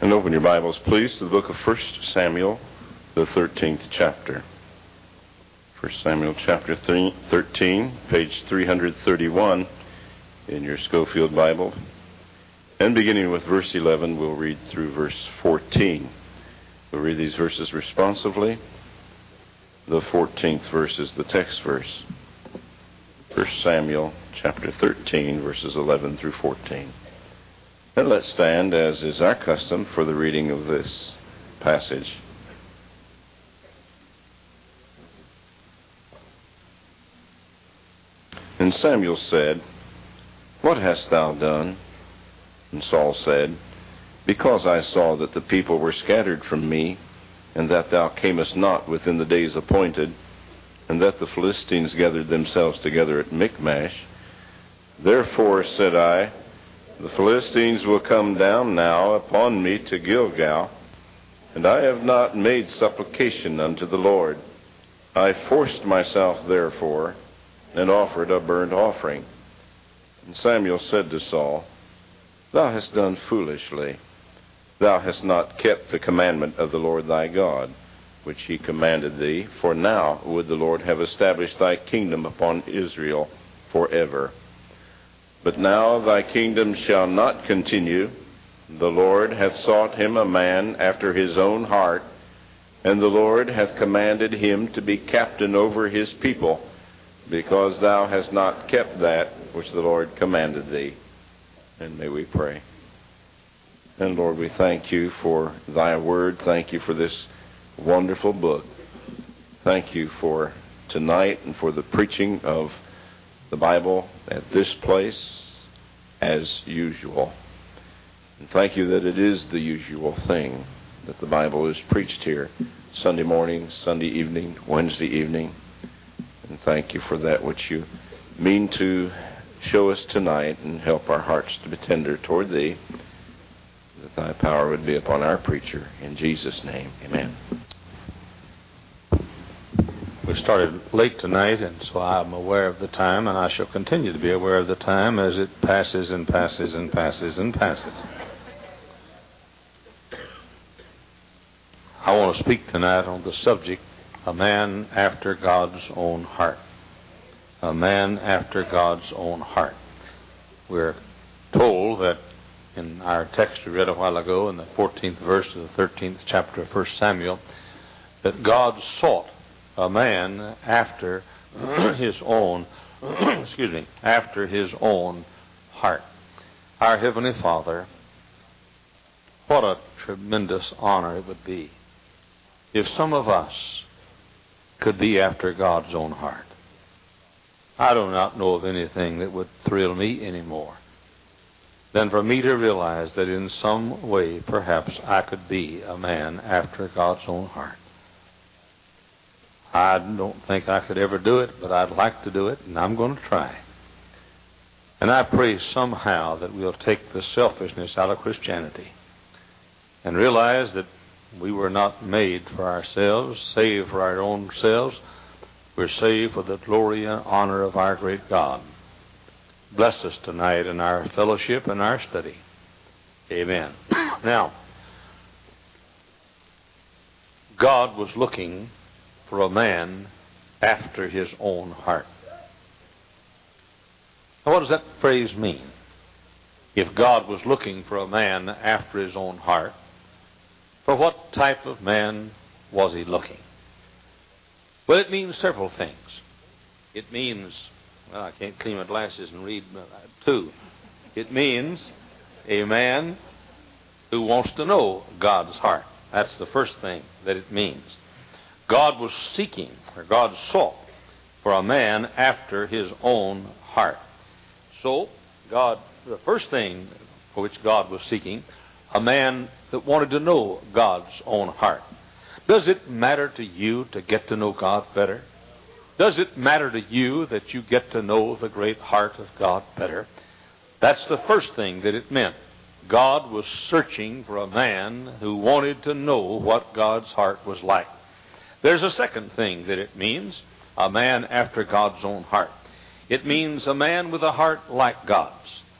And open your Bibles, please, to the book of 1 Samuel, the 13th chapter. 1 Samuel chapter 13, page 331 in your Schofield Bible. And beginning with verse 11, we'll read through verse 14. We'll read these verses responsively. The 14th verse is the text verse. 1 Samuel chapter 13, verses 11 through 14. And let's stand, as is our custom, for the reading of this passage. And Samuel said, "What hast thou done?" And Saul said, "Because I saw that the people were scattered from me, and that thou camest not within the days appointed, and that the Philistines gathered themselves together at Michmash. Therefore said I, the Philistines will come down now upon me to Gilgal, and I have not made supplication unto the Lord. I forced myself therefore, and offered a burnt offering." And Samuel said to Saul, "Thou hast done foolishly. Thou hast not kept the commandment of the Lord thy God, which he commanded thee, for now would the Lord have established thy kingdom upon Israel forever. But now thy kingdom shall not continue. The Lord hath sought him a man after his own heart, and the Lord hath commanded him to be captain over his people, because thou hast not kept that which the Lord commanded thee." And may we pray. And Lord, we thank you for thy word. Thank you for this wonderful book. Thank you for tonight and for the preaching of the Bible at this place as usual. And thank you that it is the usual thing that the Bible is preached here Sunday morning, Sunday evening, Wednesday evening. And thank you for that which you mean to show us tonight, and help our hearts to be tender toward thee, that thy power would be upon our preacher. In Jesus' name, amen. We started late tonight, and so I'm aware of the time, and I shall continue to be aware of the time as it passes and passes and passes and passes. I want to speak tonight on the subject, a man after God's own heart. A man after God's own heart. We're told that in our text we read a while ago, in the 14th verse of the 13th chapter of 1 Samuel, that God sought a man after his own, after his own heart. Our Heavenly Father, what a tremendous honor it would be if some of us could be after God's own heart. I do not know of anything that would thrill me anymore than for me to realize that in some way perhaps I could be a man after God's own heart. I don't think I could ever do it, but I'd like to do it, and I'm going to try. And I pray somehow that we'll take the selfishness out of Christianity and realize that we were not made for ourselves, saved for our own selves. We're saved for the glory and honor of our great God. Bless us tonight in our fellowship and our study. Amen. Now, God was looking for a man after his own heart. Now, what does that phrase mean? If God was looking for a man after his own heart, for what type of man was he looking? Well, it means several things. It means, well, I can't clean my glasses and read two. It means a man who wants to know God's heart. That's the first thing that it means. God was seeking, or God sought for a man after his own heart. So, the first thing for which God was seeking, a man that wanted to know God's own heart. Does it matter to you to get to know God better? Does it matter to you that you get to know the great heart of God better? That's the first thing that it meant. God was searching for a man who wanted to know what God's heart was like. There's a second thing that it means, a man after God's own heart. It means a man with a heart like God's.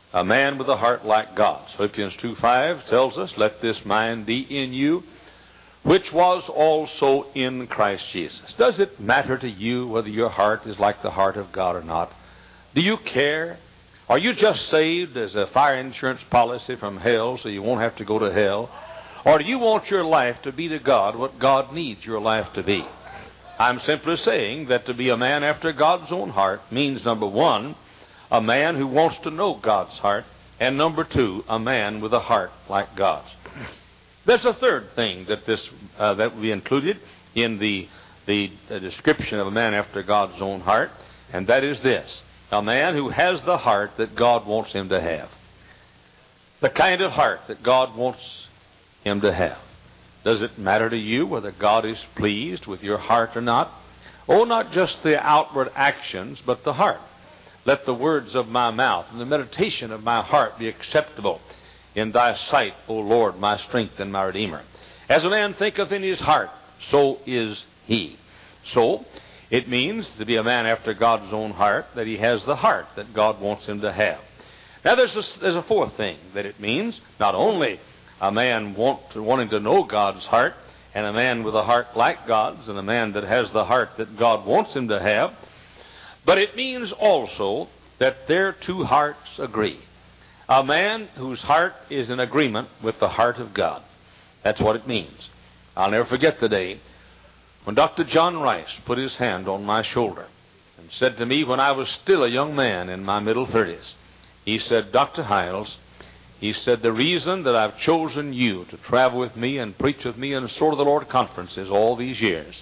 A man with a heart like God's. Philippians 2:5 tells us, let this mind be in you, which was also in Christ Jesus. Does it matter to you whether your heart is like the heart of God or not? Do you care? Are you just saved as a fire insurance policy from hell so you won't have to go to hell? Or do you want your life to be to God what God needs your life to be? I'm simply saying that to be a man after God's own heart means, number one, a man who wants to know God's heart, and number two, a man with a heart like God's. There's a third thing that we included in the description of a man after God's own heart, and that is this: a man who has the heart that God wants him to have. The kind of heart that God wants him to have. Does it matter to you whether God is pleased with your heart or not? Oh, not just the outward actions, but the heart. Let the words of my mouth and the meditation of my heart be acceptable in thy sight, O Lord, my strength and my Redeemer. As a man thinketh in his heart, so is he. So, it means to be a man after God's own heart that he has the heart that God wants him to have. Now, there's a fourth thing that it means. Not only a man wanting to know God's heart, and a man with a heart like God's, and a man that has the heart that God wants him to have, but it means also that their two hearts agree. A man whose heart is in agreement with the heart of God. That's what it means. I'll never forget the day when Dr. John Rice put his hand on my shoulder and said to me when I was still a young man in my middle 30s, he said, Dr. Hiles, he said, the reason that I've chosen you to travel with me and preach with me in Sword of the Lord conferences all these years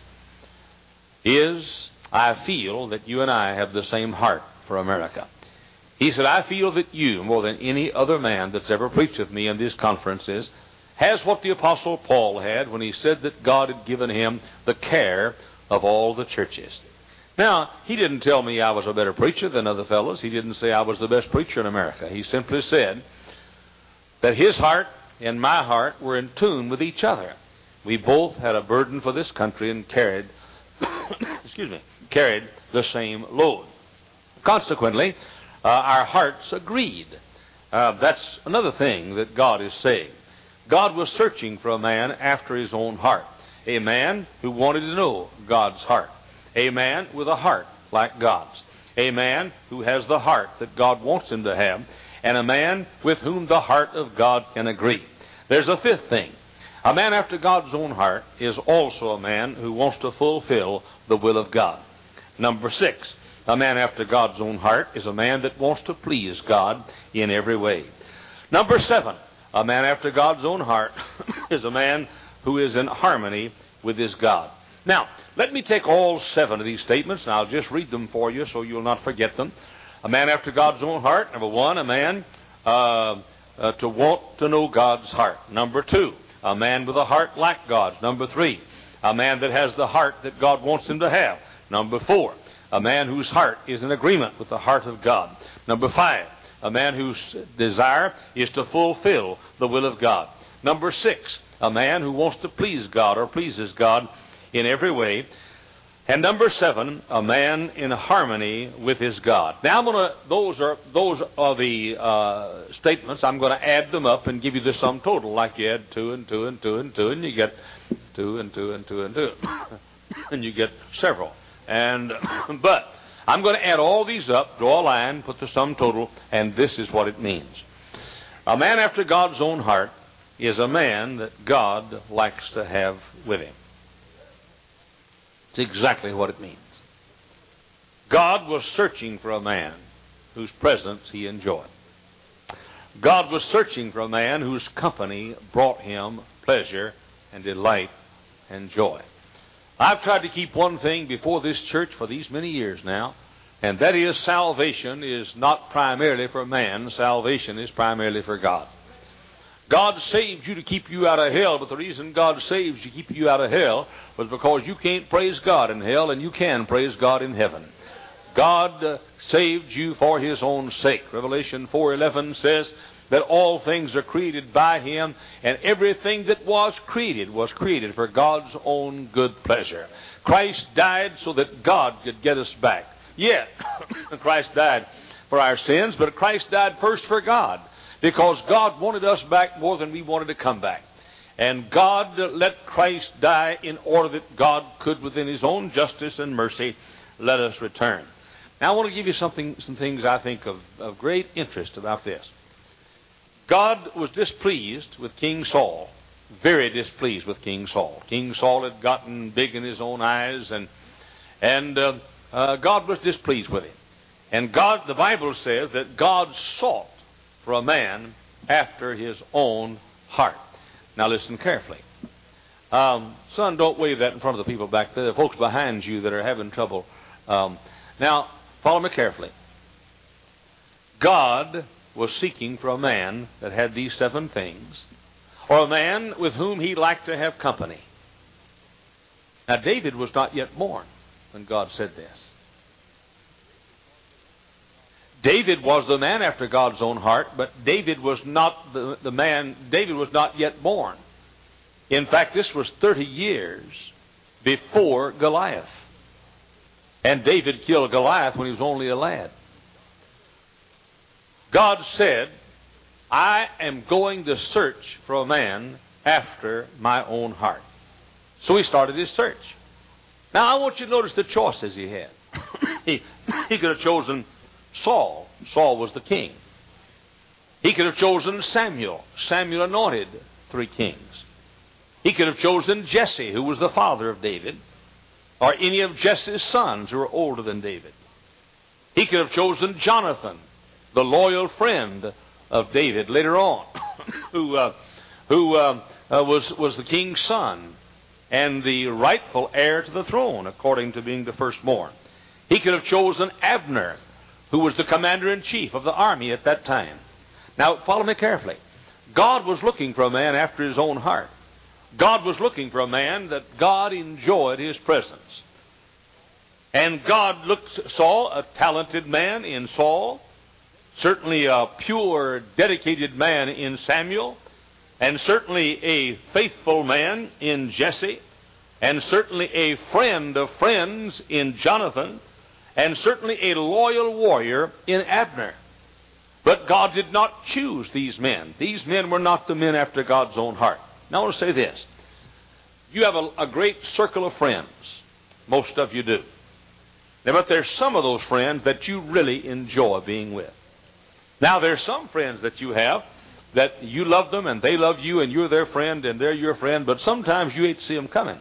is I feel that you and I have the same heart for America. He said, I feel that you, more than any other man that's ever preached with me in these conferences, has what the Apostle Paul had when he said that God had given him the care of all the churches. Now, he didn't tell me I was a better preacher than other fellows. He didn't say I was the best preacher in America. He simply said that his heart and my heart were in tune with each other. We both had a burden for this country and carried the same load. Consequently, our hearts agreed. That's another thing that God is saying. God was searching for a man after his own heart. A man who wanted to know God's heart. A man with a heart like God's. A man who has the heart that God wants him to have. And a man with whom the heart of God can agree. There's a fifth thing. A man after God's own heart is also a man who wants to fulfill the will of God. Number 6, a man after God's own heart is a man that wants to please God in every way. Number 7, a man after God's own heart is a man who is in harmony with his God. Now, let me take all 7 of these statements, and I'll just read them for you so you'll not forget them. A man after God's own heart. Number 1, a man to want to know God's heart. Number 2, a man with a heart like God's. Number 3, a man that has the heart that God wants him to have. Number 4, a man whose heart is in agreement with the heart of God. Number 5, a man whose desire is to fulfill the will of God. Number 6, a man who wants to please God or pleases God in every way. And number 7, a man in harmony with his God. Now, those are the statements. I'm going to add them up and give you the sum total, like you add 2 and 2 and 2 and 2, and you get 2 and 2 and 2 and 2, and you get several. But I'm going to add all these up, draw a line, put the sum total, and this is what it means. A man after God's own heart is a man that God likes to have with him. It's exactly what it means. God was searching for a man whose presence he enjoyed. God was searching for a man whose company brought him pleasure and delight and joy. I've tried to keep one thing before this church for these many years now, and that is salvation is not primarily for man. Salvation is primarily for God. God saved you to keep you out of hell, but the reason God saves you to keep you out of hell was because you can't praise God in hell, and you can praise God in heaven. God saved you for his own sake. Revelation 4:11 says that all things are created by him, and everything that was created for God's own good pleasure. Christ died so that God could get us back. Yet, Christ died for our sins, but Christ died first for God, because God wanted us back more than we wanted to come back. And God let Christ die in order that God could, within His own justice and mercy, let us return. Now I want to give you some things I think of great interest about this. God was displeased with King Saul, very displeased with King Saul. King Saul had gotten big in his own eyes, and God was displeased with him. And God, the Bible says that God sought for a man after His own heart. Now listen carefully. Son, don't wave that in front of the people back there. The folks behind you that are having trouble. Now, follow me carefully. God was seeking for a man that had these 7 things, or a man with whom He liked to have company. Now, David was not yet born when God said this. David was the man after God's own heart, but David was not the man. David was not yet born. In fact, this was 30 years before Goliath. And David killed Goliath when he was only a lad. God said, I am going to search for a man after my own heart. So He started His search. Now, I want you to notice the choices He had. He could have chosen Saul. Saul was the king. He could have chosen Samuel. Samuel anointed 3 kings. He could have chosen Jesse, who was the father of David, or any of Jesse's sons who were older than David. He could have chosen Jonathan, the loyal friend of David later on, who was the king's son and the rightful heir to the throne, according to being the firstborn. He could have chosen Abner, who was the commander-in-chief of the army at that time. Now, follow me carefully. God was looking for a man after His own heart. God was looking for a man that God enjoyed His presence. And God saw a talented man in Saul, certainly a pure, dedicated man in Samuel, and certainly a faithful man in Jesse, and certainly a friend of friends in Jonathan, and certainly a loyal warrior in Abner. But God did not choose these men. These men were not the men after God's own heart. Now I want to say this. You have a great circle of friends. Most of you do. Now, but there's some of those friends that you really enjoy being with. Now, there's some friends that you have that you love them and they love you and you're their friend and they're your friend, but sometimes you hate to see them coming.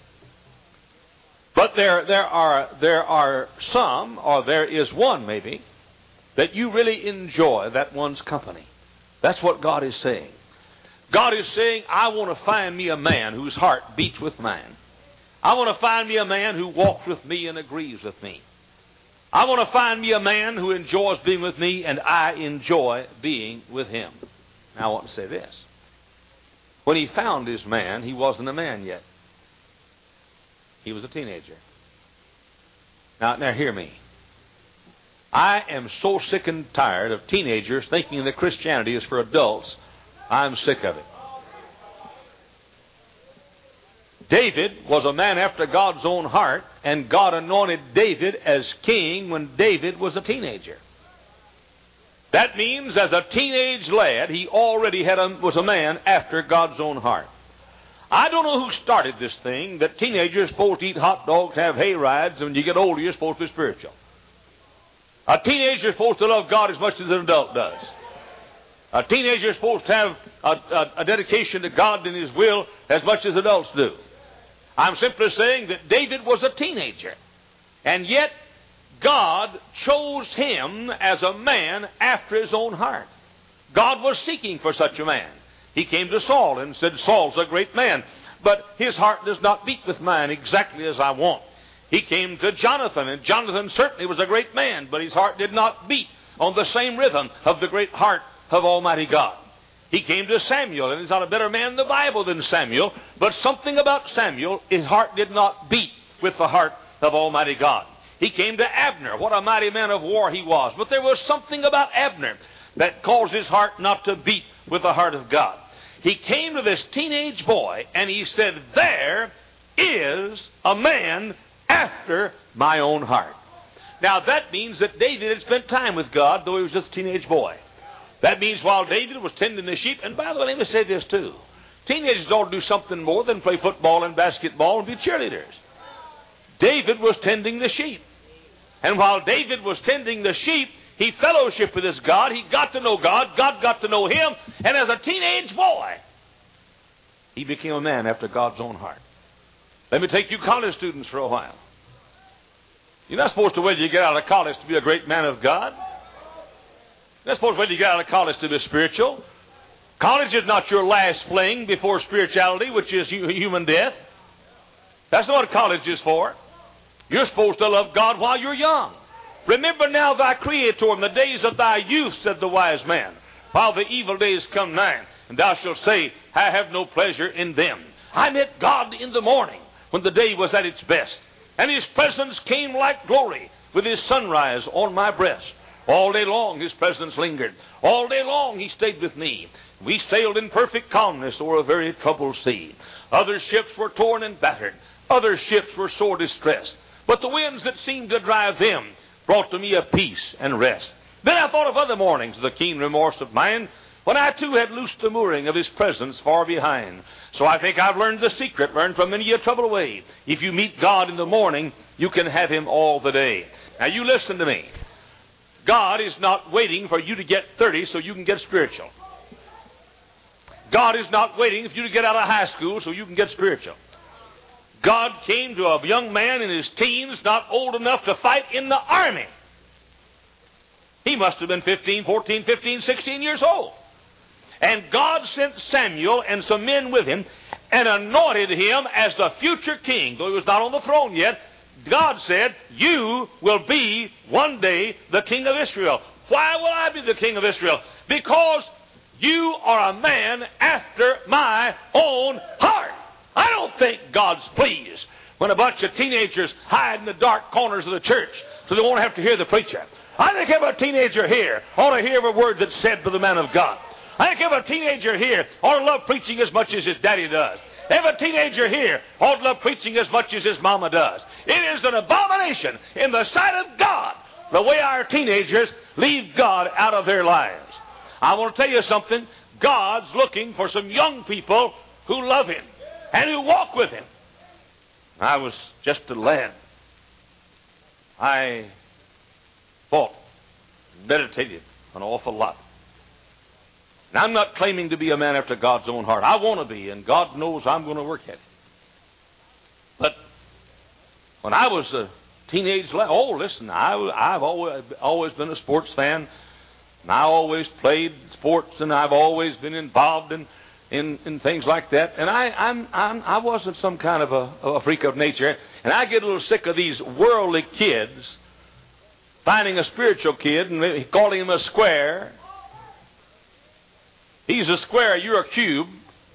But there are some, or there is one maybe, that you really enjoy that one's company. That's what God is saying. God is saying, I want to find me a man whose heart beats with mine. I want to find me a man who walks with me and agrees with me. I want to find me a man who enjoys being with me, and I enjoy being with him. Now I want to say this. When He found His man, he wasn't a man yet. He was a teenager. Now hear me. I am so sick and tired of teenagers thinking that Christianity is for adults. I'm sick of it. David was a man after God's own heart, and God anointed David as king when David was a teenager. That means as a teenage lad, he already was a man after God's own heart. I don't know who started this thing, that teenagers are supposed to eat hot dogs, have hay rides, and when you get older, you're supposed to be spiritual. A teenager is supposed to love God as much as an adult does. A teenager is supposed to have a dedication to God and His will as much as adults do. I'm simply saying that David was a teenager, and yet God chose him as a man after His own heart. God was seeking for such a man. He came to Saul and said, Saul's a great man, but his heart does not beat with mine exactly as I want. He came to Jonathan, and Jonathan certainly was a great man, but his heart did not beat on the same rhythm of the great heart of Almighty God. He came to Samuel, and he's not a better man in the Bible than Samuel, but something about Samuel, his heart did not beat with the heart of Almighty God. He came to Abner. What a mighty man of war he was. But there was something about Abner that caused his heart not to beat with the heart of God. He came to this teenage boy, and he said, there is a man after my own heart. Now that means that David had spent time with God, though he was just a teenage boy. That means while David was tending the sheep, and by the way, let me say this too. Teenagers ought to do something more than play football and basketball and be cheerleaders. David was tending the sheep. And while David was tending the sheep, he fellowshiped with his God. He got to know God. God got to know him. And as a teenage boy, he became a man after God's own heart. Let me take you college students for a while. You're not supposed to wait till you get out of college to be a great man of God. You're not supposed to wait till you get out of college to be spiritual. College is not your last fling before spirituality, which is human death. That's not what college is for. You're supposed to love God while you're young. Remember now thy Creator in the days of thy youth, said the wise man, while the evil days come nigh, and thou shalt say, I have no pleasure in them. I met God in the morning when the day was at its best, and his presence came like glory with his sunrise on my breast. All day long his presence lingered. All day long he stayed with me. We sailed in perfect calmness o'er a very troubled sea. Other ships were torn and battered. Other ships were sore distressed. But the winds that seemed to drive them brought to me a peace and rest. Then I thought of other mornings, the keen remorse of mine, when I too had loosed the mooring of his presence far behind. So I think I've learned the secret, learned from many a trouble away. If you meet God in the morning, you can have him all the day. Now you listen to me. God is not waiting for you to get 30 so you can get spiritual. God is not waiting for you to get out of high school so you can get spiritual. God came to a young man in his teens, not old enough to fight in the army. He must have been 15, 14, 15, 16 years old. And God sent Samuel and some men with him and anointed him as the future king. Though he was not on the throne yet, God said, you will be one day the king of Israel. Why will I be the king of Israel? Because you are a man after my own heart. I don't think God's pleased when a bunch of teenagers hide in the dark corners of the church so they won't have to hear the preacher. I think every teenager here ought to hear every word that's said by the man of God. I think every teenager here ought to love preaching as much as his daddy does. Every teenager here ought to love preaching as much as his mama does. It is an abomination in the sight of God the way our teenagers leave God out of their lives. I want to tell you something. God's looking for some young people who love him and who walk with him. I was just a lad. I thought, meditated an awful lot. Now, I'm not claiming to be a man after God's own heart. I want to be, and God knows I'm going to work at it. But when I was a teenage lad, listen, I've always been a sports fan, and I always played sports, and I've always been involved in things like that. And I wasn't some kind of a freak of nature, and I get a little sick of these worldly kids finding a spiritual kid and calling him a square. He's a square, you're a cube.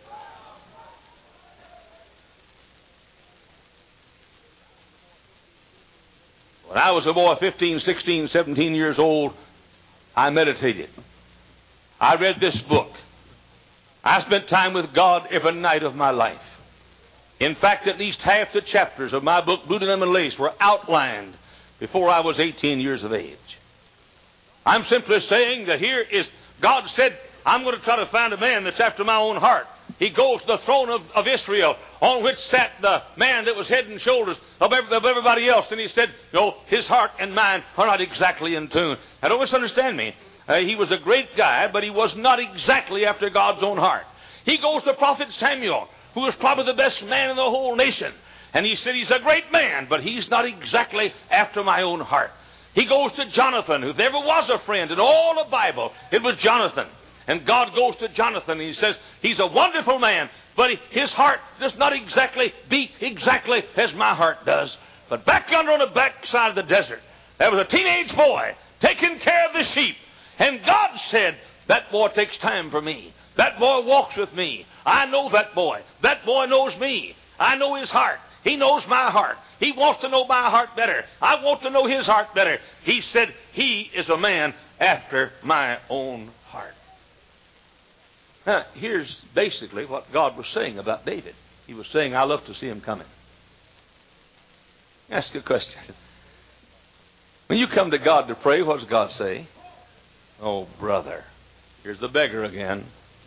When I was a boy, 15, 16, 17 years old, I meditated. I read this book. I spent time with God every night of my life. In fact, at least half the chapters of my book, Blue Denim and Lace, were outlined before I was 18 years of age. I'm simply saying that here is, God said, I'm going to try to find a man that's after my own heart. He goes to the throne of Israel, on which sat the man that was head and shoulders of everybody else. And he said, his heart and mine are not exactly in tune. Now, don't misunderstand me. He was a great guy, but he was not exactly after God's own heart. He goes to prophet Samuel, who was probably the best man in the whole nation. And he said, he's a great man, but he's not exactly after my own heart. He goes to Jonathan, who if there ever was a friend in all the Bible, it was Jonathan. And God goes to Jonathan, and he says, he's a wonderful man, but his heart does not exactly beat exactly as my heart does. But back yonder on the backside of the desert, there was a teenage boy taking care of the sheep. And God said, that boy takes time for me. That boy walks with me. I know that boy. That boy knows me. I know his heart. He knows my heart. He wants to know my heart better. I want to know his heart better. He said, he is a man after my own heart. Now, here's basically what God was saying about David. He was saying, I love to see him coming. Ask a question. When you come to God to pray, what does God say? Oh, brother, here's the beggar again.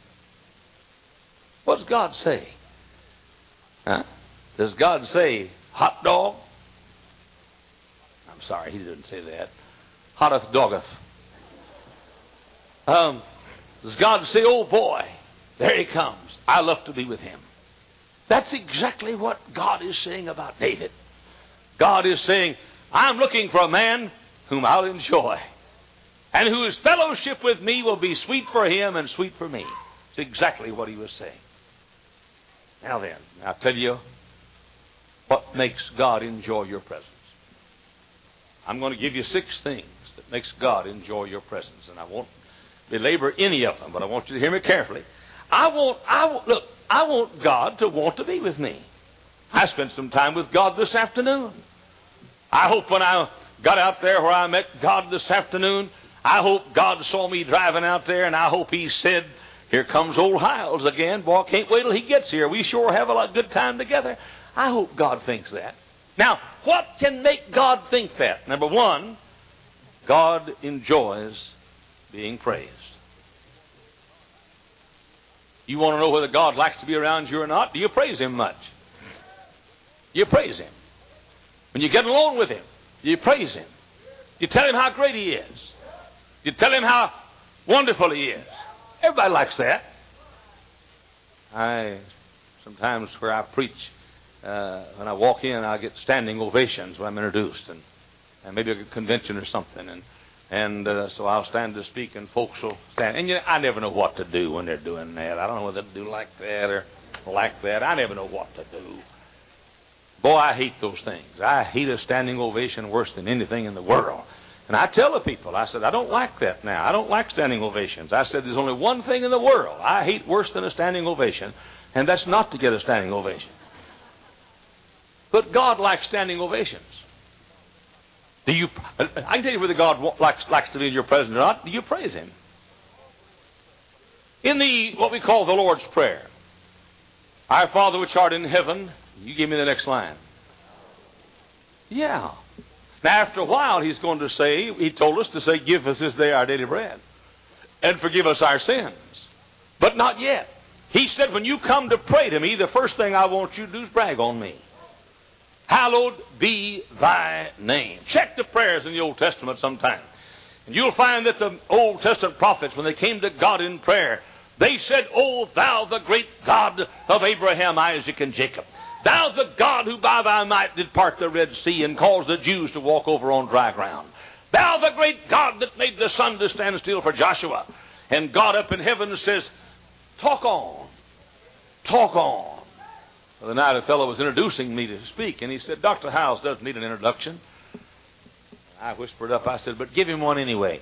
What does God say? Huh? Does God say, hot dog? I'm sorry, he didn't say that. Hotteth doggeth. Does God say, oh boy, there he comes. I love to be with him. That's exactly what God is saying about David. God is saying, I'm looking for a man whom I'll enjoy, and whose fellowship with me will be sweet for him and sweet for me. It's exactly what he was saying. Now then, I'll tell you what makes God enjoy your presence. I'm going to give you 6 things that makes God enjoy your presence, and I won't belabor any of them, but I want you to hear me carefully. I want God to want to be with me. I spent some time with God this afternoon. I hope when I got out there where I met God this afternoon, I hope God saw me driving out there, and I hope he said, here comes old Hiles again. Boy, I can't wait till he gets here. We sure have a good time together. I hope God thinks that. Now, what can make God think that? Number 1, God enjoys being praised. You want to know whether God likes to be around you or not? Do you praise him much? You praise him. When you get alone with him, you praise him. You tell him how great he is. You tell him how wonderful he is. Everybody likes that. Sometimes where I preach, when I walk in, I get standing ovations when I'm introduced, and maybe a convention or something, so I'll stand to speak, and folks will stand. And I never know what to do when they're doing that. I don't know whether to do like that or like that. I never know what to do. Boy, I hate those things. I hate a standing ovation worse than anything in the world. And I tell the people, I said, I don't like that now. I don't like standing ovations. I said, there's only one thing in the world I hate worse than a standing ovation, and that's not to get a standing ovation. But God likes standing ovations. I can tell you whether God likes to be in your presence or not. Do you praise him? In what we call the Lord's Prayer, our Father which art in heaven, you give me the next line. Yeah. Now, after a while, he's going to say, he told us to say, give us this day our daily bread, and forgive us our sins. But not yet. He said, when you come to pray to me, the first thing I want you to do is brag on me. Hallowed be thy name. Check the prayers in the Old Testament sometime, and you'll find that the Old Testament prophets, when they came to God in prayer, they said, O thou the great God of Abraham, Isaac, and Jacob, thou the God who by thy might did part the Red Sea and caused the Jews to walk over on dry ground. Thou the great God that made the sun to stand still for Joshua. And God up in heaven says, talk on. Talk on. The other night a fellow was introducing me to speak, and he said, Dr. Howes doesn't need an introduction. I whispered up, I said, but give him one anyway.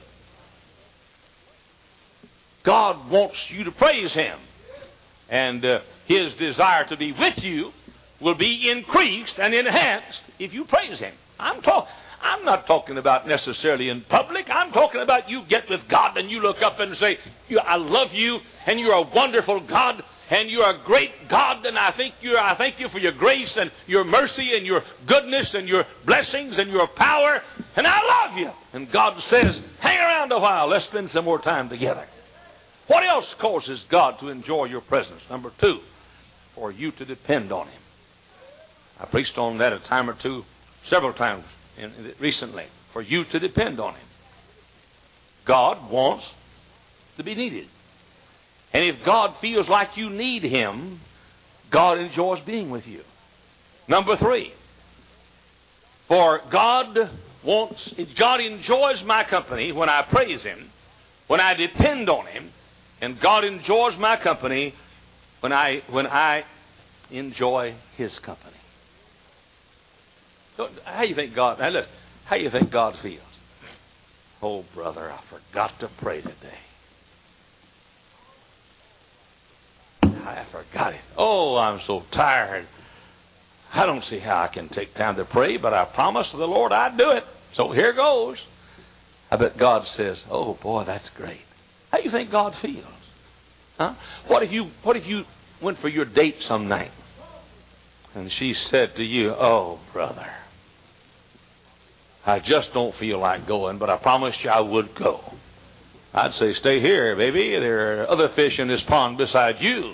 God wants you to praise him. And his desire to be with you will be increased and enhanced if you praise him. I'm not talking about necessarily in public. I'm talking about you get with God and you look up and say, I love you, and you're a wonderful God, and you're a great God, and I thank you for your grace and your mercy and your goodness and your blessings and your power, and I love you. And God says, hang around a while. Let's spend some more time together. What else causes God to enjoy your presence? Number 2, for you to depend on him. I preached on that a time or two, several times recently. For you to depend on him. God wants to be needed. And if God feels like you need him, God enjoys being with you. Number 3, for God enjoys my company when I praise him, when I depend on him, and God enjoys my company when I enjoy his company. How do you think God? Now listen, how do you think God feels? Oh, brother, I forgot to pray today. I forgot it. Oh, I'm so tired. I don't see how I can take time to pray, but I promised the Lord I'd do it. So here goes. I bet God says, oh, boy, that's great. How do you think God feels? Huh? What if you went for your date some night and she said to you, oh, brother, I just don't feel like going, but I promised you I would go. I'd say, stay here, baby. There are other fish in this pond beside you.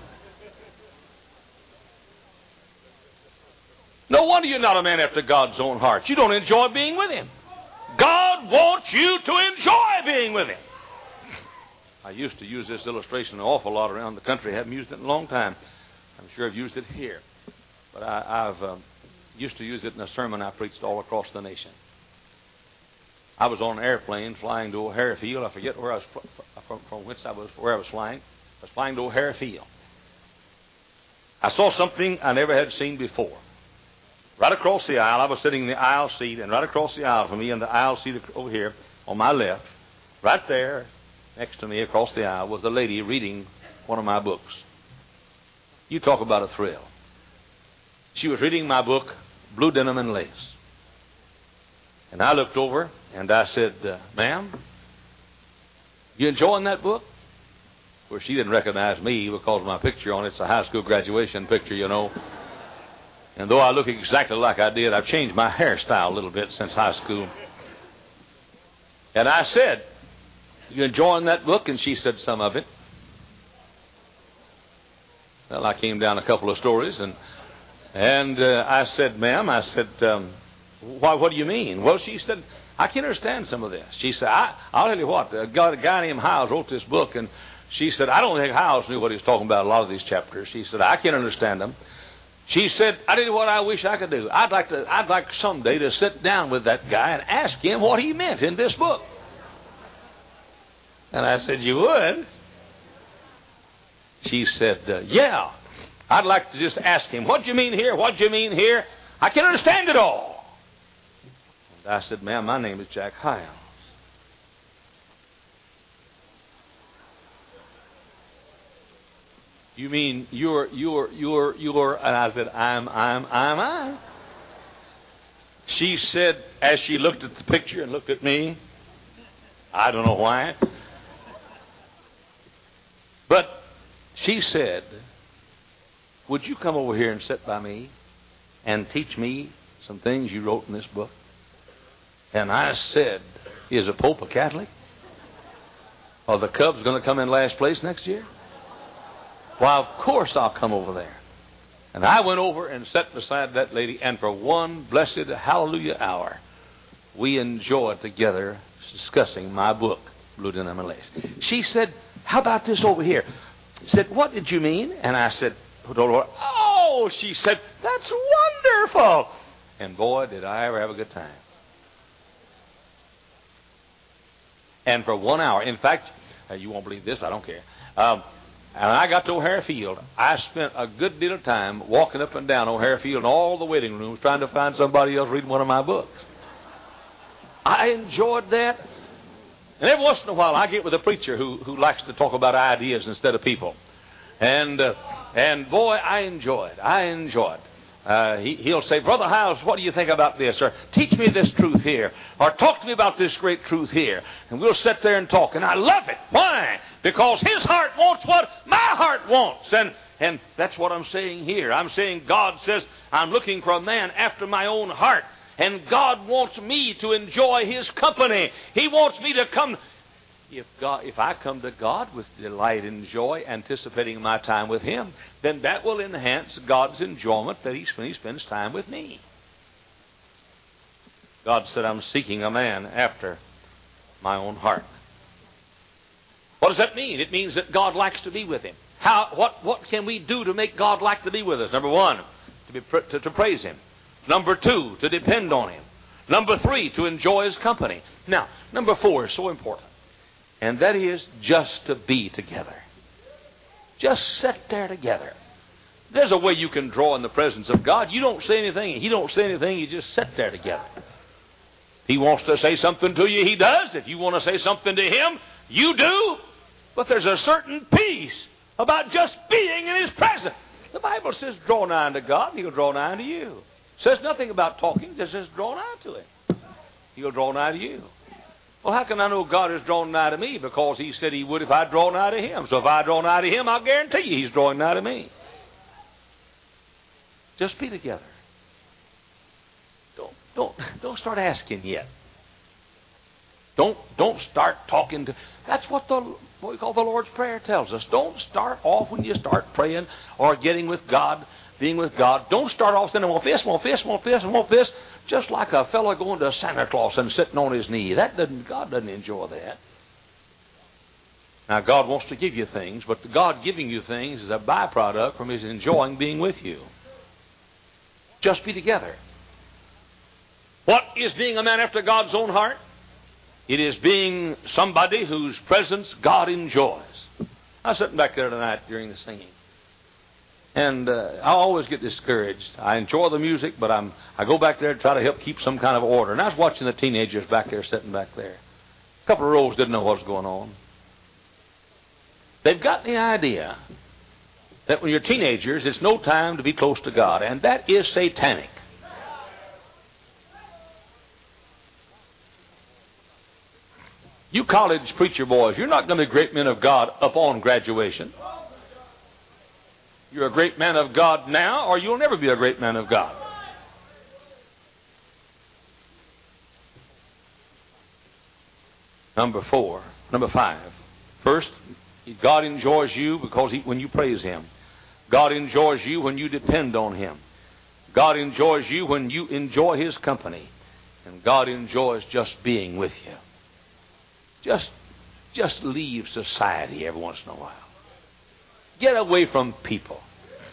No wonder you're not a man after God's own heart. You don't enjoy being with Him. God wants you to enjoy being with Him. I used to use this illustration an awful lot around the country. I haven't used it in a long time. I'm sure I've used it here. But I've used to use it in a sermon I preached all across the nation. I was on an airplane flying to O'Hare Field. I forget where I was where I was flying. I was flying to O'Hare Field. I saw something I never had seen before. Right across the aisle, I was sitting in the aisle seat, and right across the aisle from me, in the aisle seat over here on my left, right there next to me across the aisle, was a lady reading one of my books. You talk about a thrill. She was reading my book, Blue Denim and Lace. And I looked over and I said, ma'am, you enjoying that book? Well, she didn't recognize me because of my picture on it. It's a high school graduation picture, you know. And though I look exactly like I did, I've changed my hairstyle a little bit since high school. And I said, you enjoying that book? And she said, some of it. Well, I came down a couple of stories, and I said, ma'am, I said, what do you mean? Well, she said, I can understand some of this. She said, I'll tell you what, a guy named Howes wrote this book, and she said, I don't think Howes knew what he was talking about, a lot of these chapters. She said, I can understand them. She said, I tell you what I wish I could do. I'd like someday to sit down with that guy and ask him what he meant in this book. And I said, you would? She said, yeah. I'd like to just ask him, what do you mean here? What do you mean here? I can understand it all. And I said, ma'am, my name is Jack Hyles. You mean you're, and I said, I'm. She said, as she looked at the picture and looked at me, I don't know why, but she said, would you come over here and sit by me and teach me some things you wrote in this book? And I said, is the Pope a Catholic? Are the Cubs going to come in last place next year? Why, of course I'll come over there. And I went over and sat beside that lady, and for one blessed hallelujah hour, we enjoyed together discussing my book, Blue Denim and Lace. She said, how about this over here? Said, what did you mean? And I said, oh, she said, that's wonderful. And boy, did I ever have a good time. And for 1 hour, in fact, you won't believe this, I don't care. And I got to O'Hare Field. I spent a good deal of time walking up and down O'Hare Field and all the waiting rooms trying to find somebody else reading one of my books. I enjoyed that. And every once in a while, I get with a preacher who likes to talk about ideas instead of people. And boy, I enjoy it. He'll say, Brother Hyles, what do you think about this? Or teach me this truth here. Or talk to me about this great truth here. And we'll sit there and talk. And I love it. Why? Because his heart wants what my heart wants. And that's what I'm saying here. I'm saying God says, I'm looking for a man after my own heart. And God wants me to enjoy his company. He wants me to come. If I come to God with delight and joy, anticipating my time with him, then that will enhance God's enjoyment that he spends time with me. God said, I'm seeking a man after my own heart. What does that mean? It means that God likes to be with him. What can we do to make God like to be with us? Number one, to praise him. Number two, to depend on him. Number three, to enjoy his company. Now, number four is so important. And that is just to be together. Just sit there together. There's a way you can draw in the presence of God. You don't say anything, he don't say anything, you just sit there together. He wants to say something to you, he does. If you want to say something to him, you do. But there's a certain peace about just being in his presence. The Bible says, draw nigh unto God, and he'll draw nigh unto you. It says nothing about talking, it says draw nigh to him. He'll draw nigh to you. Well, how can I know God is drawn nigh to me? Because he said he would if I draw nigh to him. So if I draw nigh to him, I'll guarantee you he's drawing nigh to me. Just be together. Don't start asking yet. Don't start talking to. That's what we call the Lord's Prayer tells us. Don't start off when you start praying or getting with God, being with God. Don't start off saying, I want this, want this, want this, and want this. Just like a fellow going to Santa Claus and sitting on his knee. God doesn't enjoy that. Now, God wants to give you things, but God giving you things is a byproduct from His enjoying being with you. Just be together. What is being a man after God's own heart? It is being somebody whose presence God enjoys. I was sitting back there tonight during the singing. And I always get discouraged. I enjoy the music, but I go back there to try to help keep some kind of order. And I was watching the teenagers back there, sitting back there. A couple of rows didn't know what was going on. They've got the idea that when you're teenagers, it's no time to be close to God. And that is satanic. You college preacher boys, you're not going to be great men of God upon graduation. You're a great man of God now, or you'll never be a great man of God. Number 5. First, God enjoys you because when you praise Him. God enjoys you when you depend on Him. God enjoys you when you enjoy His company. And God enjoys just being with you. Just leave society every once in a while. Get away from people.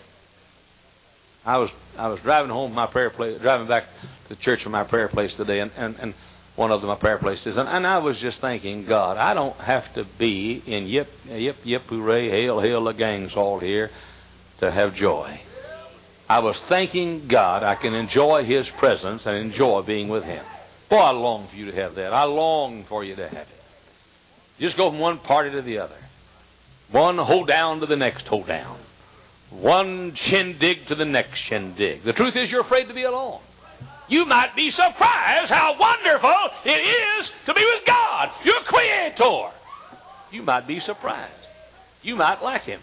I was driving home from my prayer place, driving back to the church from my prayer place today, and one of my prayer places, and I was just thinking, God, I don't have to be in yip, hooray, hail, hail, the gang's all here to have joy. I was thanking God I can enjoy His presence and enjoy being with Him. Boy, I long for you to have that. I long for you to have it. Just go from one party to the other. One hold down to the next hold down. One shindig to the next shindig. The truth is you're afraid to be alone. You might be surprised how wonderful it is to be with God, your Creator. You might be surprised. You might like Him.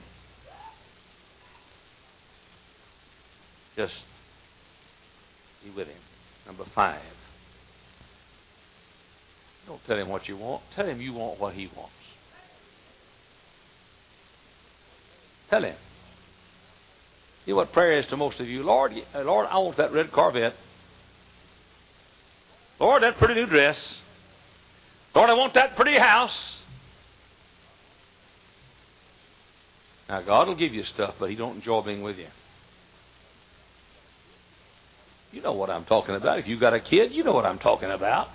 Just be with Him. Number 5. Don't tell Him what you want. Tell Him you want what He wants. Tell Him. You know what prayer is to most of you? Lord, I want that red Corvette. Lord, that pretty new dress. Lord, I want that pretty house. Now, God will give you stuff, but He don't enjoy being with you. You know what I'm talking about. If you've got a kid, you know what I'm talking about.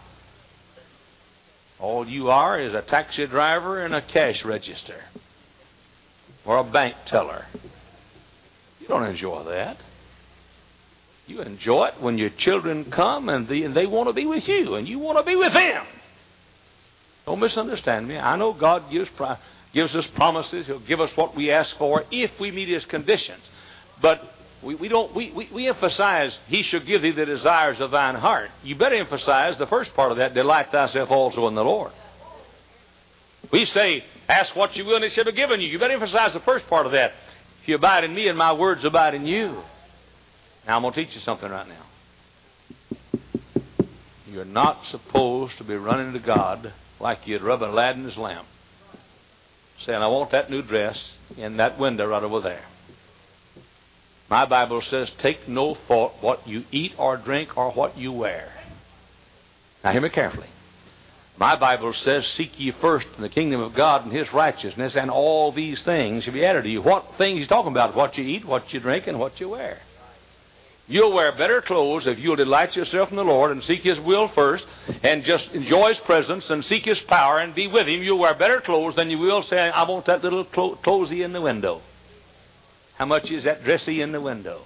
All you are is a taxi driver and a cash register. Or a bank teller. You don't enjoy that. You enjoy it when your children come and they want to be with you and you want to be with them. Don't misunderstand me. I know God gives us promises. He'll give us what we ask for if we meet His conditions. But we emphasize, He shall give thee the desires of thine heart. You better emphasize the first part of that, delight thyself also in the Lord. We say, ask what you will and it shall be given you. You better emphasize the first part of that. If you abide in me and my words abide in you. Now I'm going to teach you something right now. You're not supposed to be running to God like you'd rub Aladdin's lamp, saying, I want that new dress in that window right over there. My Bible says, take no thought what you eat or drink or what you wear. Now hear me carefully. My Bible says, seek ye first in the kingdom of God and His righteousness, and all these things shall be added to you. What things He's talking about? What you eat, what you drink, and what you wear. You'll wear better clothes if you'll delight yourself in the Lord and seek His will first and just enjoy His presence and seek His power and be with Him. You'll wear better clothes than you will say, I want that little clothy in the window. How much is that dressy in the window?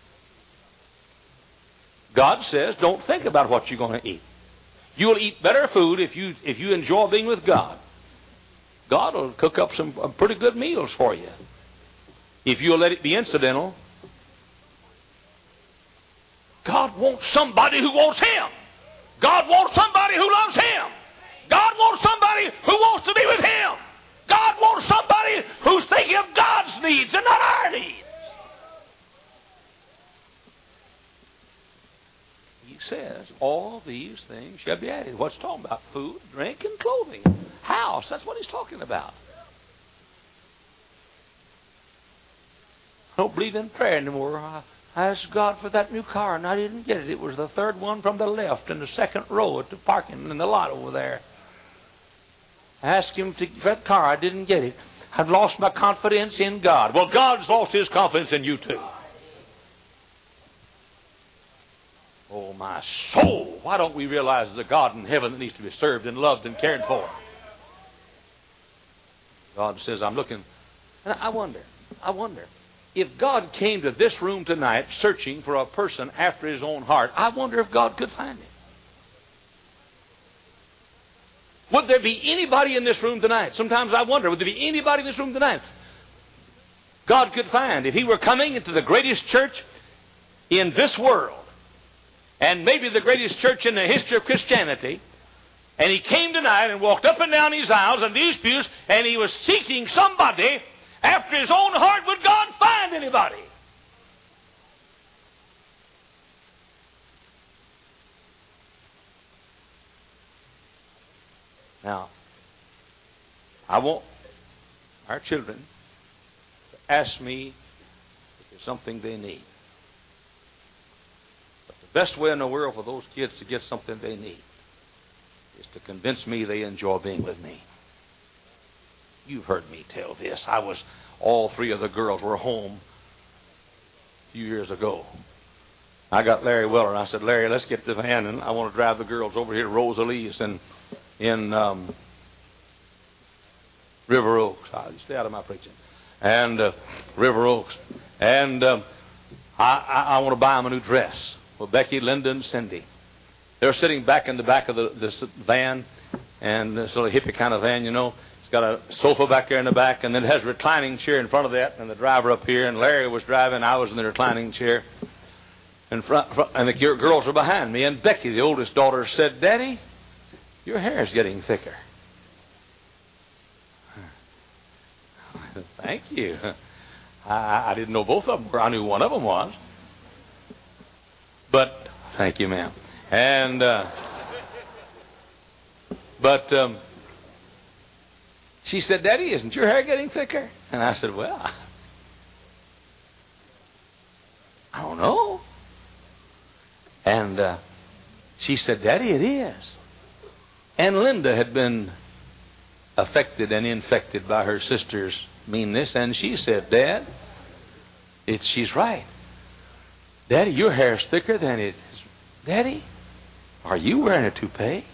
God says, don't think about what you're going to eat. You'll eat better food if you enjoy being with God. God will cook up some pretty good meals for you if you'll let it be incidental. God wants somebody who wants Him. God wants somebody who loves Him. God wants somebody who wants to be with Him. God wants somebody who's thinking of God's needs and not our needs. He says, all these things shall be added. What's he talking about? Food, drink, and clothing. House. That's what he's talking about. I don't believe in prayer anymore. I asked God for that new car, and I didn't get it. It was the third one from the left in the second row at the parking in the lot over there. I asked him for that car. I didn't get it. I've lost my confidence in God. Well, God's lost his confidence in you too. Oh, my soul. Why don't we realize there's a God in heaven that needs to be served and loved and cared for? God says, I'm looking. And I wonder, if God came to this room tonight searching for a person after his own heart, I wonder if God could find him. Would there be anybody in this room tonight? Sometimes I wonder, would there be anybody in this room tonight God could find if he were coming into the greatest church in this world, and maybe the greatest church in the history of Christianity, and he came tonight and walked up and down these aisles and these pews, and he was seeking somebody after his own heart? Would God find anybody? Now, I want our children to ask me if there's something they need. But the best way in the world for those kids to get something they need is to convince me they enjoy being with me. You've heard me tell this. All three of the girls were home a few years ago. I got Larry Weller, and I said, Larry, let's get the van, and I want to drive the girls over here to Rosalie's in River Oaks. Stay out of my preaching. And River Oaks. And I want to buy them a new dress. Well, Becky, Linda, and Cindy. They're sitting back in the back of this van, and it's sort of hippie kind of van, you know. It's got a sofa back there in the back, and then it has a reclining chair in front of that, and the driver up here, and Larry was driving. I was in the reclining chair. And the girls are behind me, and Becky, the oldest daughter, said, Daddy, your hair is getting thicker. Thank you. I didn't know both of them were. I knew one of them was. But, thank you, ma'am. And, she said, Daddy, isn't your hair getting thicker? And I said, well, I don't know. And she said, Daddy, it is. And Linda had been affected and infected by her sister's meanness, and she said, Dad, she's right. Daddy, your hair's thicker than it is. Daddy, are you wearing a toupee?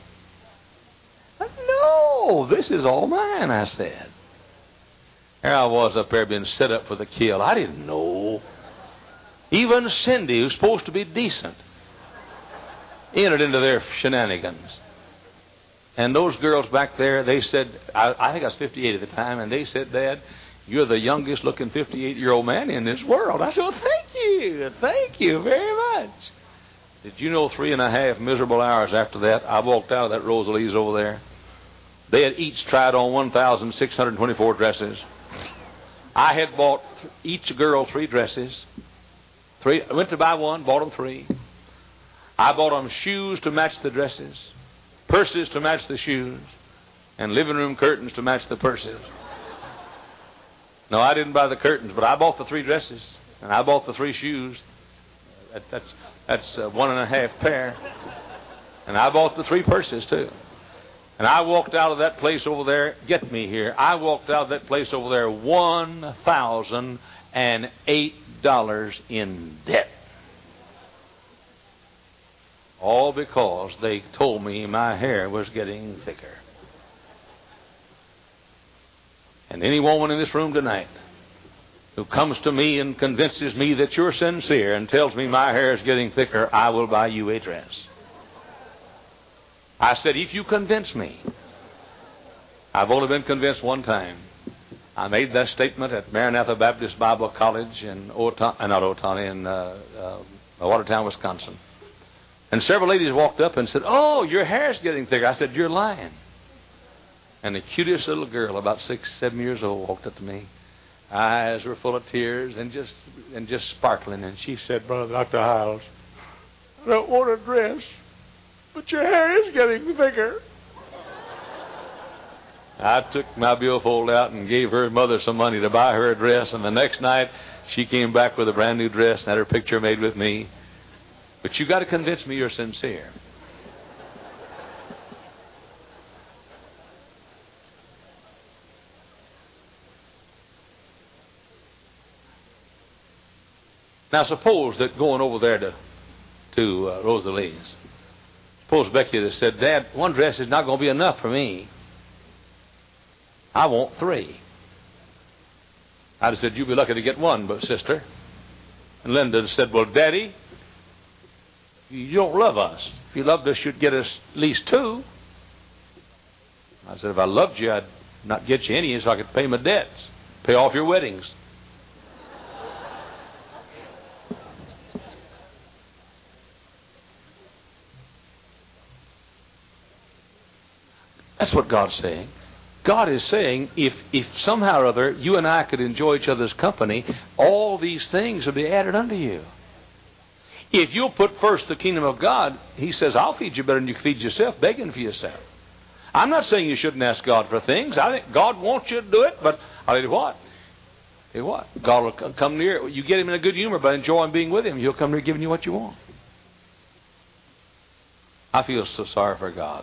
No, this is all mine, I said. There I was up there being set up for the kill. I didn't know. Even Cindy, who's supposed to be decent, entered into their shenanigans. And those girls back there, they said, I think I was 58 at the time, and they said, Dad, you're the youngest looking 58-year-old man in this world. I said, well, thank you very much. Did you know 3.5 miserable hours after that, I walked out of that Rosalie's over there. They had each tried on 1,624 dresses. I had bought each girl 3 dresses. I went to buy one, bought them 3. I bought them shoes to match the dresses, purses to match the shoes, and living room curtains to match the purses. No, I didn't buy the curtains, but I bought the 3 dresses, and I bought the 3 shoes. That's 1.5 pair. And I bought the 3 purses, too. And I walked out of that place over there, get me here, I walked out of that place over there $1,008 in debt. All because they told me my hair was getting thicker. And any woman in this room tonight who comes to me and convinces me that you're sincere and tells me my hair is getting thicker, I will buy you a dress. I said, if you convince me. I've only been convinced one time. I made that statement at Maranatha Baptist Bible College in Watertown, Wisconsin. And several ladies walked up and said, oh, your hair's getting thicker. I said, you're lying. And the cutest little girl, about 6, 7 years old, walked up to me. Eyes were full of tears and just sparkling. And she said, Brother Dr. Hiles, I don't want a dress, but your hair is getting thicker. I took my billfold out and gave her mother some money to buy her a dress, and the next night she came back with a brand new dress and had her picture made with me. But you got to convince me you're sincere. Now suppose that going over there to Rosalie's, suppose Becky had said, Dad, one dress is not going to be enough for me. I want 3. I'd have said, you'll be lucky to get one, but sister. And Linda said, well, Daddy, you don't love us. If you loved us, you'd get us at least 2. I said, if I loved you, I'd not get you any so I could pay my debts, pay off your weddings. That's what God's saying. God is saying, if somehow or other you and I could enjoy each other's company, all these things will be added unto you. If you'll put first the kingdom of God, He says, I'll feed you better than you can feed yourself, begging for yourself. I'm not saying you shouldn't ask God for things. I think God wants you to do it, but I'll tell you what. Tell you what, God will come near. You get Him in a good humor by enjoying being with Him. He'll come near giving you what you want. I feel so sorry for God.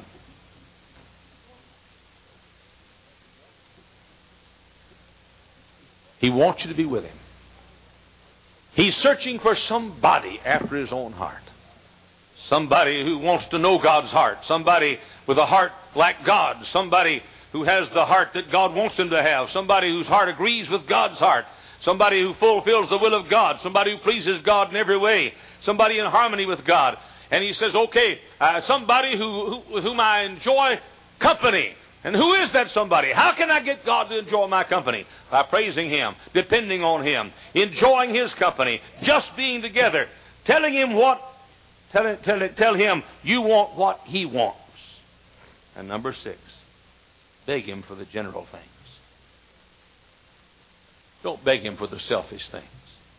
He wants you to be with Him. He's searching for somebody after His own heart. Somebody who wants to know God's heart. Somebody with a heart like God. Somebody who has the heart that God wants him to have. Somebody whose heart agrees with God's heart. Somebody who fulfills the will of God. Somebody who pleases God in every way. Somebody in harmony with God. And He says, okay, somebody with whom I enjoy company. And who is that somebody? How can I get God to enjoy my company? By praising Him, depending on Him, enjoying His company, just being together, telling Him tell Him you want what He wants. And number 6, beg Him for the general things. Don't beg Him for the selfish things.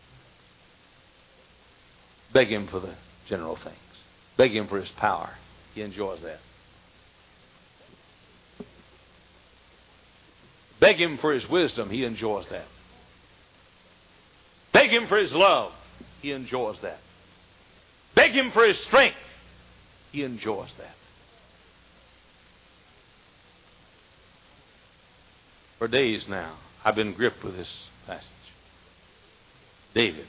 Beg Him for the general things. Beg Him for His power. He enjoys that. Beg Him for His wisdom. He enjoys that. Beg Him for His love. He enjoys that. Beg Him for His strength. He enjoys that. For days now, I've been gripped with this passage. David,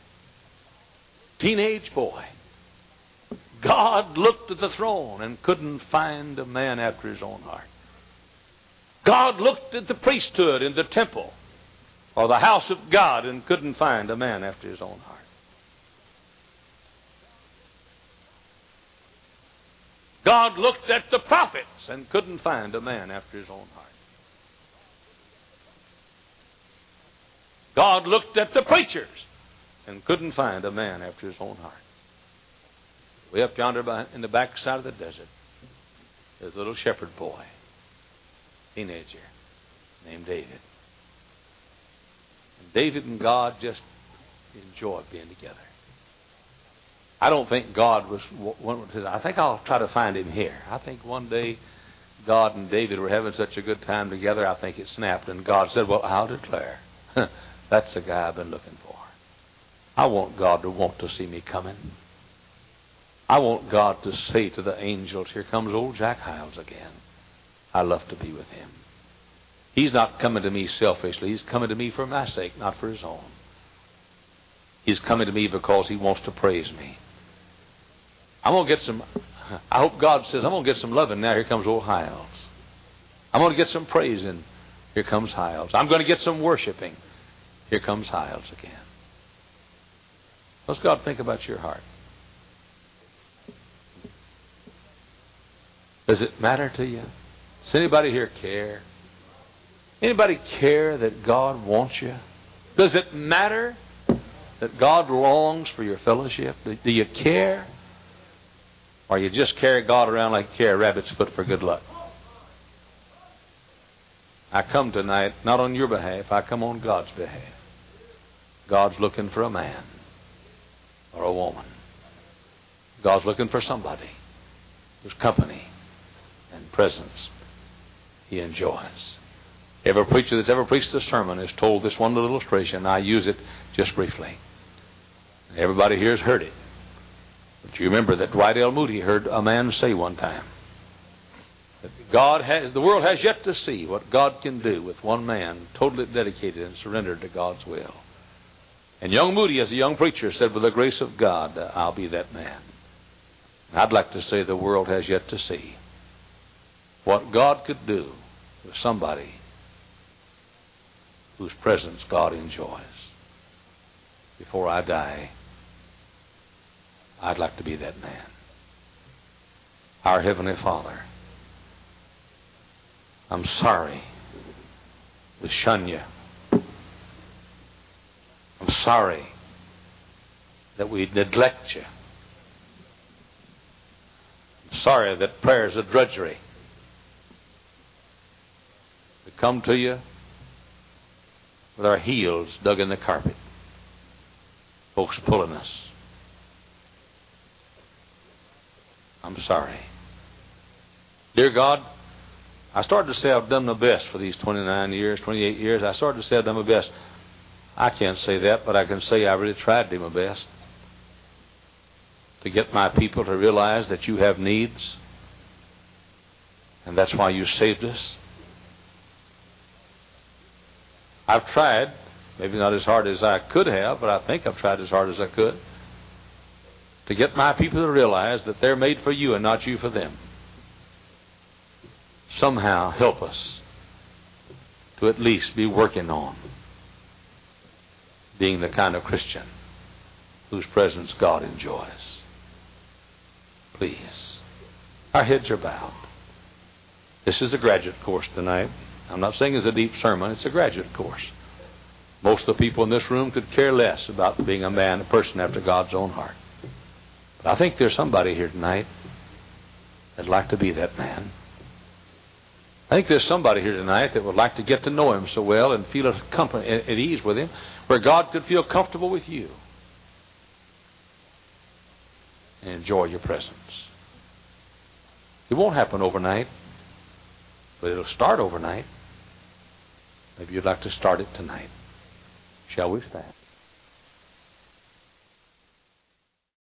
teenage boy. God looked at the throne and couldn't find a man after His own heart. God looked at the priesthood in the temple or the house of God and couldn't find a man after His own heart. God looked at the prophets and couldn't find a man after His own heart. God looked at the preachers and couldn't find a man after His own heart. Way up yonder in the backside of the desert, there's a little shepherd boy, teenager, named David. And David and God just enjoyed being together. I don't think God was I think I'll try to find him here. I think one day God and David were having such a good time together, I think it snapped, and God said, well, I'll declare. That's the guy I've been looking for. I want God to want to see me coming. I want God to say to the angels, here comes old Jack Hyles again. I love to be with him. He's not coming to me selfishly. He's coming to me for my sake, not for his own. He's coming to me because he wants to praise me. I'm going to get some, I hope God says, I'm going to get some loving now. Here comes old Hyles. I'm going to get some praising. Here comes Hyles. I'm going to get some worshiping. Here comes Hyles again. What's God think about your heart? Does it matter to you? Does anybody here care? Anybody care that God wants you? Does it matter that God longs for your fellowship? Do you care? Or you just carry God around like you carry a rabbit's foot for good luck? I come tonight, not on your behalf, I come on God's behalf. God's looking for a man or a woman God's looking for somebody whose company and presence He enjoys. Every preacher that's ever preached a sermon has told this one little illustration. I use it just briefly. Everybody here has heard it. But you remember that Dwight L. Moody heard a man say one time that the world has yet to see what God can do with one man totally dedicated and surrendered to God's will. And young Moody, as a young preacher, said, with the grace of God, I'll be that man. And I'd like to say the world has yet to see what God could do with somebody whose presence God enjoys. Before I die, I'd like to be that man. Our Heavenly Father, I'm sorry we shun you. I'm sorry that we neglect you. I'm sorry that prayer is a drudgery. We come to you with our heels dug in the carpet. Folks pulling us. I'm sorry. Dear God, I started to say I've done my best for these 29 years, 28 years. I started to say I've done my best. I can't say that, but I can say I really tried to do my best to get my people to realize that you have needs, and that's why you saved us. I've tried, maybe not as hard as I could have, but I think I've tried as hard as I could to get my people to realize that they're made for you and not you for them. Somehow help us to at least be working on being the kind of Christian whose presence God enjoys. Please. Our heads are bowed. This is a graduate course tonight. I'm not saying it's a deep sermon. It's a graduate course. Most of the people in this room could care less about being a man, a person after God's own heart. But I think there's somebody here tonight that'd like to be that man. I think there's somebody here tonight that would like to get to know Him so well and feel at ease with Him, where God could feel comfortable with you and enjoy your presence. It won't happen overnight, but it'll start overnight. Maybe you'd like to start it tonight. Shall we stand?